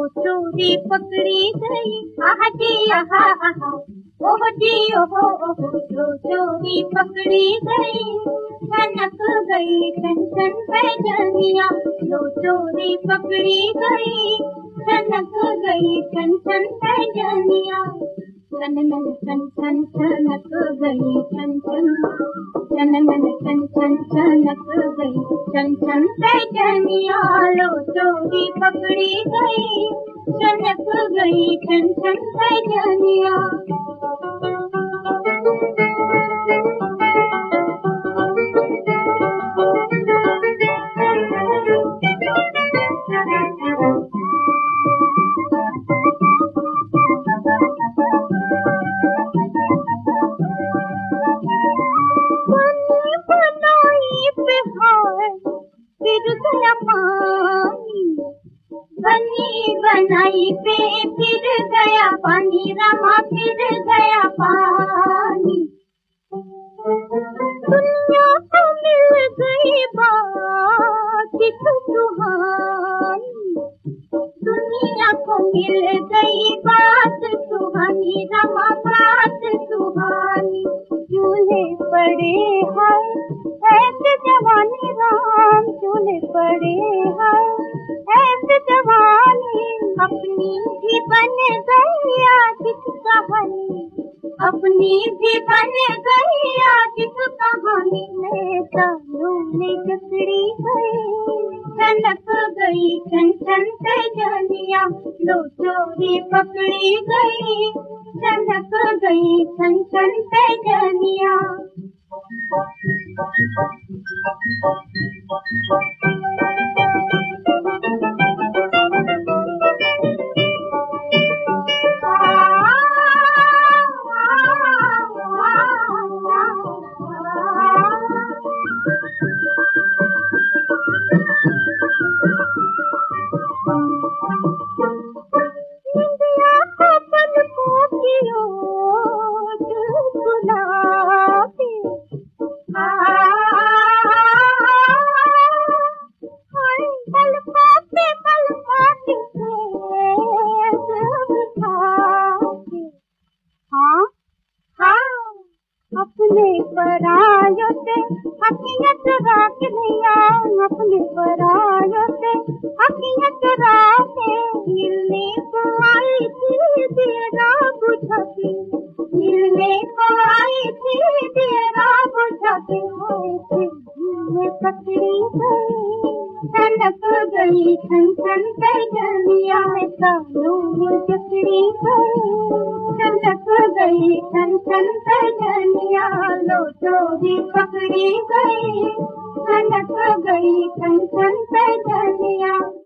चोरी पकड़ी गई, आह जी आहा आहा, ओह जी ओहो ओहो, जो चोरी पकड़ी गई, छनक गई छन छन पैजनिया, जो चोरी पकड़ी गई, छनक गई छन छन पैजनिया, छनन छन छन छनक गई छन छन, छनन छन छन छनक गई छन छन पैजनिया, लो चोरी पकड़ी गई, छनक गई छन छन पैजनिया। बनी बनाई पे फिर गया पानी, रमा फिर गया पानी, दुनिया को मिल गई बात सुहानी, दुनिया को मिल गई बात सुहानी, रमा बात सुहानी, चूल्हे पड़े हैं ऐसे जवानी राम, चूल्हे पड़े हैं ऐसे जवानी, अपनी भी बन गई आज कहानी, अपनी भी बन गई आज कहानी, में तानों में जकड़ी गई, छनक गई छन छन पैजनिया, लो चोरी पकड़ी गई, छनक गई छन छन पैजनिया। अपने परायों से हकीकत राख लिया, अपने परायों से हकीकत राखे, मिलने को आई थी तेरा बुझा के, मिलने को आई थी तेरा बुझा के, में पकड़ी गई, छनक गई छन छन पैजनिया, में तानों में जकड़ी गई, छनक गई छन छन पैजनिया, लो चोरी पकड़ी गई, छनक गई छन छन पैजनिया।